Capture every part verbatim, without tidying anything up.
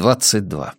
двадцать два.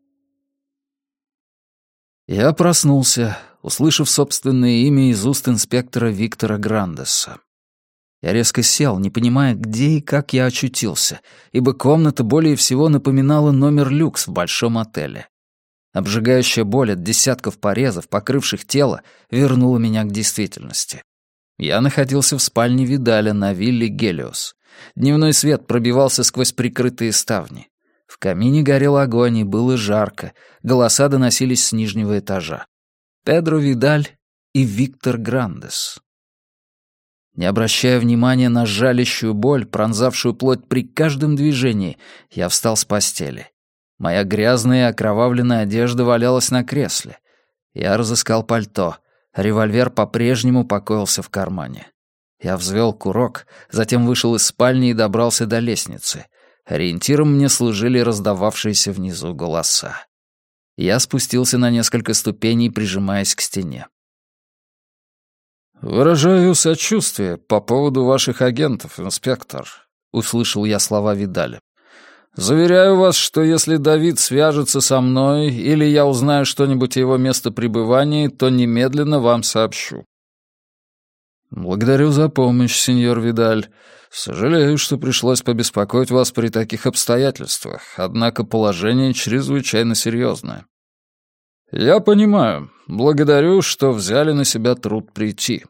Я проснулся, услышав собственное имя из уст инспектора Виктора Грандеса. Я резко сел, не понимая, где и как я очутился, ибо комната более всего напоминала номер люкс в большом отеле. Обжигающая боль от десятков порезов, покрывших тело, вернула меня к действительности. Я находился в спальне Видаля на вилле Гелиос. Дневной свет пробивался сквозь прикрытые ставни. В камине горел огонь, и было жарко, голоса доносились с нижнего этажа. Педро Видаль и Виктор Грандес. Не обращая внимания на жалящую боль, пронзавшую плоть при каждом движении, я встал с постели. Моя грязная и окровавленная одежда валялась на кресле. Я разыскал пальто. Револьвер по-прежнему покоился в кармане. Я взвел курок, затем вышел из спальни и добрался до лестницы. Ориентиром мне служили раздававшиеся внизу голоса. Я спустился на несколько ступеней, прижимаясь к стене. «Выражаю сочувствие по поводу ваших агентов, инспектор», — услышал я слова Видаля. «Заверяю вас, что если Давид свяжется со мной или я узнаю что-нибудь о его местопребывании, то немедленно вам сообщу». «Благодарю за помощь, сеньор Видаль. Сожалею, что пришлось побеспокоить вас при таких обстоятельствах, однако положение чрезвычайно серьезное». «Я понимаю. Благодарю, что взяли на себя труд прийти».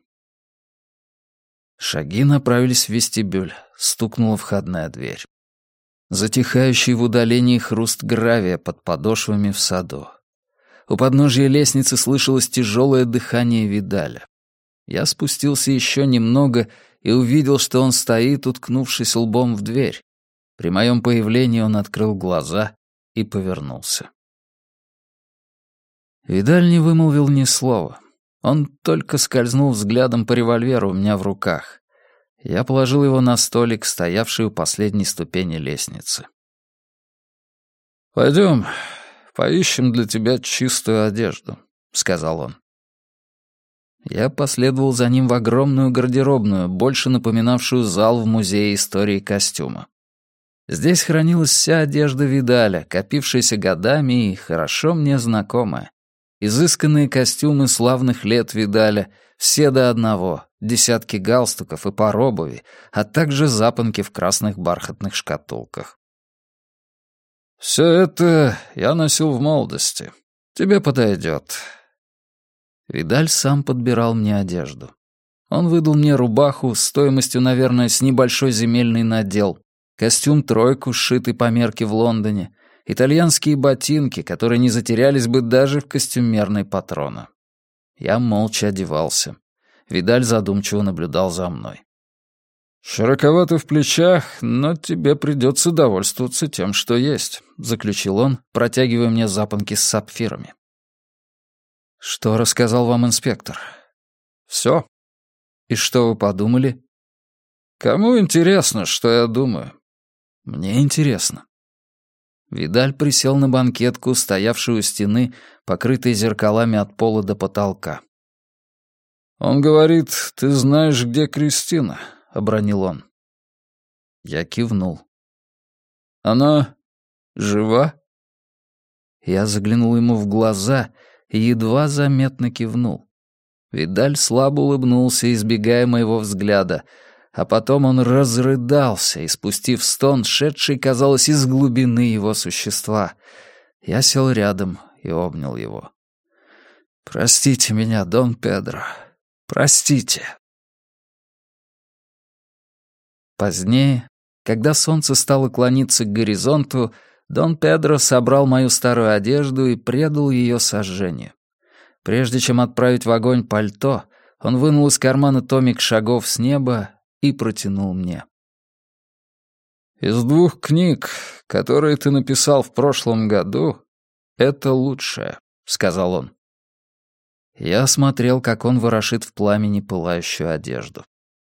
Шаги направились в вестибюль. Стукнула входная дверь. Затихающий в удалении хруст гравия под подошвами в саду. У подножия лестницы слышалось тяжелое дыхание Видаля. Я спустился еще немного и увидел, что он стоит, уткнувшись лбом в дверь. При моем появлении он открыл глаза и повернулся. Видаль не вымолвил ни слова. Он только скользнул взглядом по револьверу у меня в руках. Я положил его на столик, стоявший у последней ступени лестницы. «Пойдем, поищем для тебя чистую одежду», — сказал он. Я последовал за ним в огромную гардеробную, больше напоминавшую зал в музее истории костюма. Здесь хранилась вся одежда Видаля, копившаяся годами и хорошо мне знакомая. Изысканные костюмы славных лет Видаля, все до одного, десятки галстуков и пар обуви, а также запонки в красных бархатных шкатулках. «Все это я носил в молодости. Тебе подойдет». Видаль сам подбирал мне одежду. Он выдал мне рубаху стоимостью, наверное, с небольшой земельный надел, костюм-тройку, сшитый по мерке в Лондоне, итальянские ботинки, которые не затерялись бы даже в костюмерной патрона. Я молча одевался. Видаль задумчиво наблюдал за мной. «Широковато в плечах, но тебе придется довольствоваться тем, что есть», — заключил он, протягивая мне запонки с сапфирами. «Что рассказал вам инспектор?» «Все». «И что вы подумали?» «Кому интересно, что я думаю?» «Мне интересно». Видаль присел на банкетку, стоявшую у стены, покрытой зеркалами от пола до потолка. «Он говорит, ты знаешь, где Кристина», — обронил он. Я кивнул. «Она жива?» Я заглянул ему в глаза и едва заметно кивнул. Видаль слабо улыбнулся, избегая моего взгляда, а потом он разрыдался, испустив стон, шедший, казалось, из глубины его существа. Я сел рядом и обнял его. «Простите меня, Дон Педро, простите». Позднее, когда солнце стало клониться к горизонту, Дон Педро собрал мою старую одежду и предал ее сожжению. Прежде чем отправить в огонь пальто, он вынул из кармана томик шагов с неба и протянул мне. «Из двух книг, которые ты написал в прошлом году, это лучшее», — сказал он. Я смотрел, как он ворошит в пламени пылающую одежду.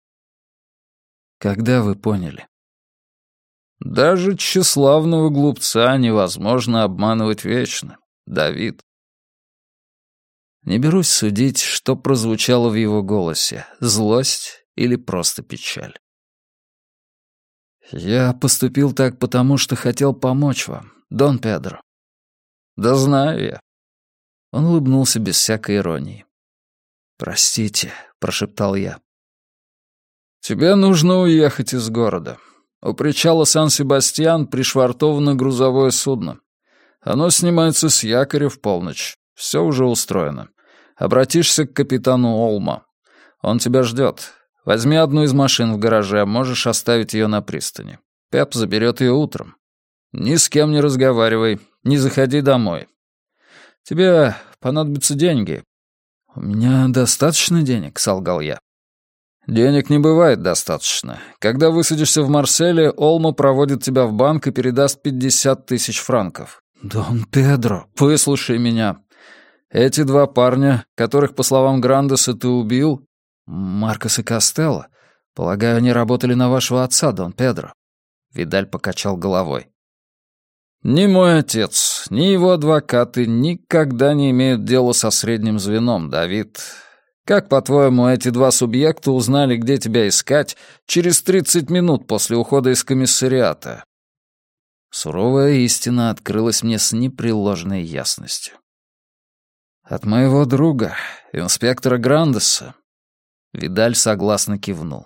«Когда вы поняли?» «Даже тщеславного глупца невозможно обманывать вечно, Давид». Не берусь судить, что прозвучало в его голосе — злость или просто печаль. «Я поступил так, потому что хотел помочь вам, Дон Педро». «Да знаю я». Он улыбнулся без всякой иронии. «Простите», — прошептал я. «Тебе нужно уехать из города. У причала Сан-Себастьян пришвартовано грузовое судно. Оно снимается с якоря в полночь. Все уже устроено. Обратишься к капитану Олмо. Он тебя ждет. Возьми одну из машин в гараже, можешь оставить ее на пристани. Пеп заберет ее утром. Ни с кем не разговаривай, не заходи домой. Тебе понадобятся деньги». «У меня достаточно денег», — солгал я. «Денег не бывает достаточно. Когда высадишься в Марселе, Олмо проводит тебя в банк и передаст пятьдесят тысяч франков». «Дон Педро, выслушай меня. Эти два парня, которых, по словам Грандеса, ты убил, Маркос и Костелло, полагаю, они работали на вашего отца, Дон Педро». Видаль покачал головой. «Ни мой отец, ни его адвокаты никогда не имеют дела со средним звеном, Давид. Как, по-твоему, эти два субъекта узнали, где тебя искать, через тридцать минут после ухода из комиссариата?» Суровая истина открылась мне с непреложной ясностью. «От моего друга, инспектора Грандеса». Видаль согласно кивнул.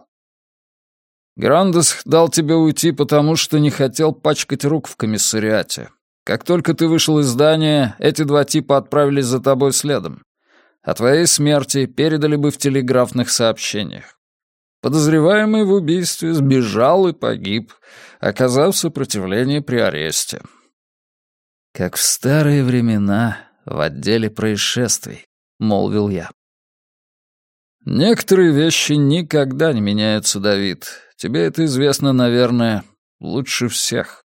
«Грандес дал тебе уйти, потому что не хотел пачкать рук в комиссариате. Как только ты вышел из здания, эти два типа отправились за тобой следом. О твоей смерти передали бы в телеграфных сообщениях. Подозреваемый в убийстве сбежал и погиб, оказав сопротивление при аресте». «Как в старые времена в отделе происшествий», — молвил я. «Некоторые вещи никогда не меняются, Давид. Тебе это известно, наверное, лучше всех».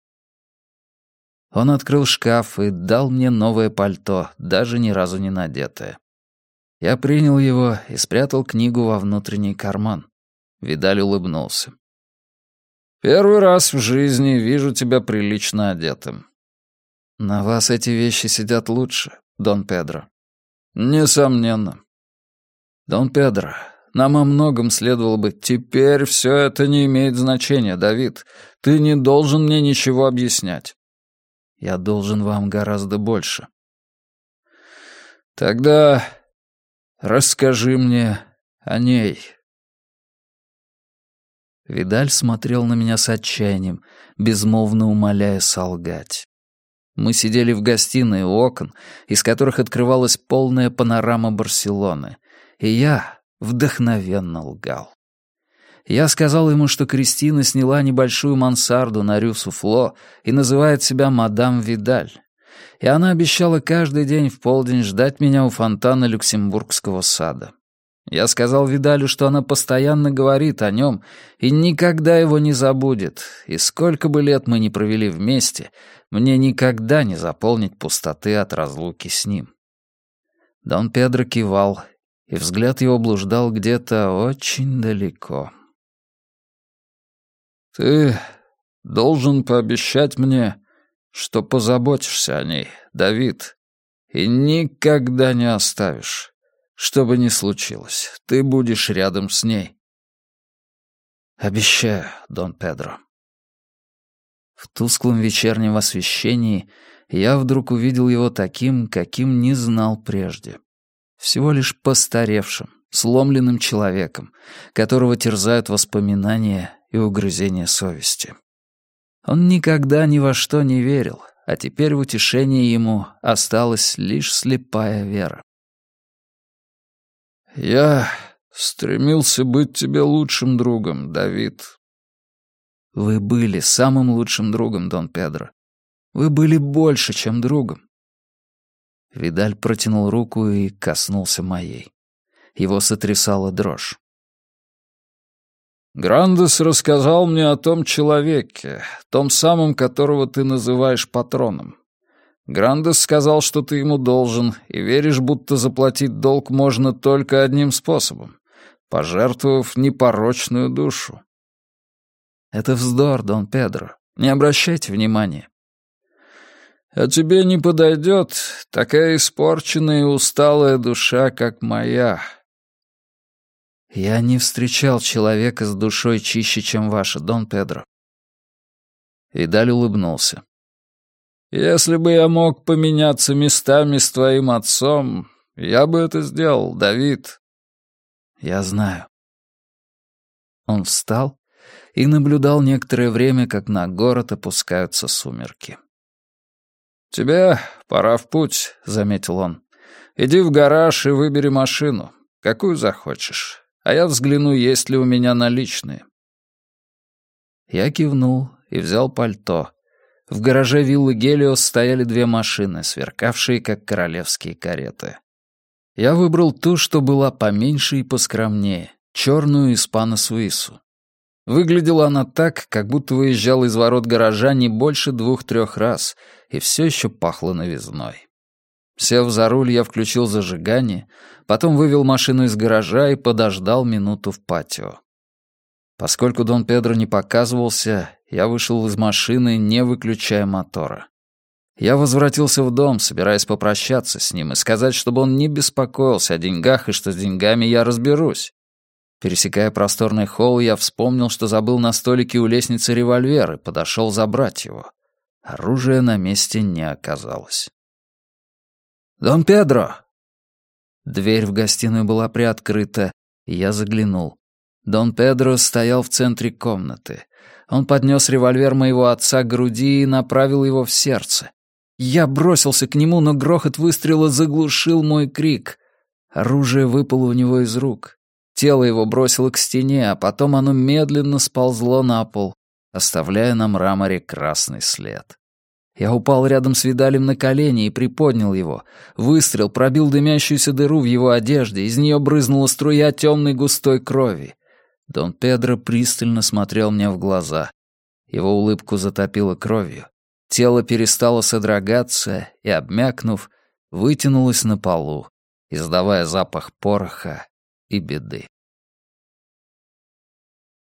Он открыл шкаф и дал мне новое пальто, даже ни разу не надетое. Я принял его и спрятал книгу во внутренний карман. Видаль улыбнулся. «Первый раз в жизни вижу тебя прилично одетым». «На вас эти вещи сидят лучше, Дон Педро». «Несомненно». «Дон Педро, нам о многом следовало бы. Теперь все это не имеет значения, Давид. Ты не должен мне ничего объяснять». «Я должен вам гораздо больше». «Тогда расскажи мне о ней». Видаль смотрел на меня с отчаянием, безмолвно умоляя солгать. Мы сидели в гостиной у окон, из которых открывалась полная панорама Барселоны, и я вдохновенно лгал. Я сказал ему, что Кристина сняла небольшую мансарду на Рю-Суфло и называет себя мадам Видаль, и она обещала каждый день в полдень ждать меня у фонтана Люксембургского сада. Я сказал Видалю, что она постоянно говорит о нем и никогда его не забудет, и сколько бы лет мы ни провели вместе, мне никогда не заполнить пустоты от разлуки с ним. Дон Педро кивал, и взгляд его блуждал где-то очень далеко. «Ты должен пообещать мне, что позаботишься о ней, Давид, и никогда не оставишь. Что бы ни случилось, ты будешь рядом с ней». «Обещаю, Дон Педро». В тусклом вечернем освещении я вдруг увидел его таким, каким не знал прежде. Всего лишь постаревшим, сломленным человеком, которого терзают воспоминания и угрызения совести. Он никогда ни во что не верил, а теперь в утешении ему осталась лишь слепая вера. «Я стремился быть тебе лучшим другом, Давид». «Вы были самым лучшим другом, Дон Педро. Вы были больше, чем другом». Видаль протянул руку и коснулся моей. Его сотрясала дрожь. «Грандес рассказал мне о том человеке, том самом, которого ты называешь патроном. Грандес сказал, что ты ему должен, и веришь, будто заплатить долг можно только одним способом, пожертвовав непорочную душу». «Это вздор, Дон Педро. Не обращайте внимания». «А тебе не подойдет такая испорченная и усталая душа, как моя». «Я не встречал человека с душой чище, чем ваша, Дон Педро». Видаль улыбнулся. Если бы я мог поменяться местами с твоим отцом, я бы это сделал, Давид. Я знаю. Он встал и наблюдал некоторое время, как на город опускаются сумерки. «Тебе пора в путь», — заметил он. «Иди в гараж и выбери машину, какую захочешь, а я взгляну, есть ли у меня наличные». Я кивнул и взял пальто. В гараже виллы Гелиос стояли две машины, сверкавшие, как королевские кареты. Я выбрал ту, что была поменьше и поскромнее, черную испано-суису. Выглядела она так, как будто выезжала из ворот гаража не больше двух-трех раз, и все еще пахло новизной. Сев за руль, я включил зажигание, потом вывел машину из гаража и подождал минуту в патио. Поскольку Дон Педро не показывался, я вышел из машины, не выключая мотора. Я возвратился в дом, собираясь попрощаться с ним и сказать, чтобы он не беспокоился о деньгах и что с деньгами я разберусь. Пересекая просторный холл, я вспомнил, что забыл на столике у лестницы револьвер и подошел забрать его. Оружия на месте не оказалось. «Дон Педро!» Дверь в гостиную была приоткрыта, и я заглянул. Дон Педро стоял в центре комнаты. Он поднес револьвер моего отца к груди и направил его в сердце. Я бросился к нему, но грохот выстрела заглушил мой крик. Оружие выпало у него из рук. Тело его бросило к стене, а потом оно медленно сползло на пол, оставляя на мраморе красный след. Я упал рядом с Видалем на колени и приподнял его. Выстрел пробил дымящуюся дыру в его одежде, из нее брызнула струя темной густой крови. Дон Педро пристально смотрел мне в глаза. Его улыбку затопило кровью. Тело перестало содрогаться и, обмякнув, вытянулось на полу, издавая запах пороха и беды.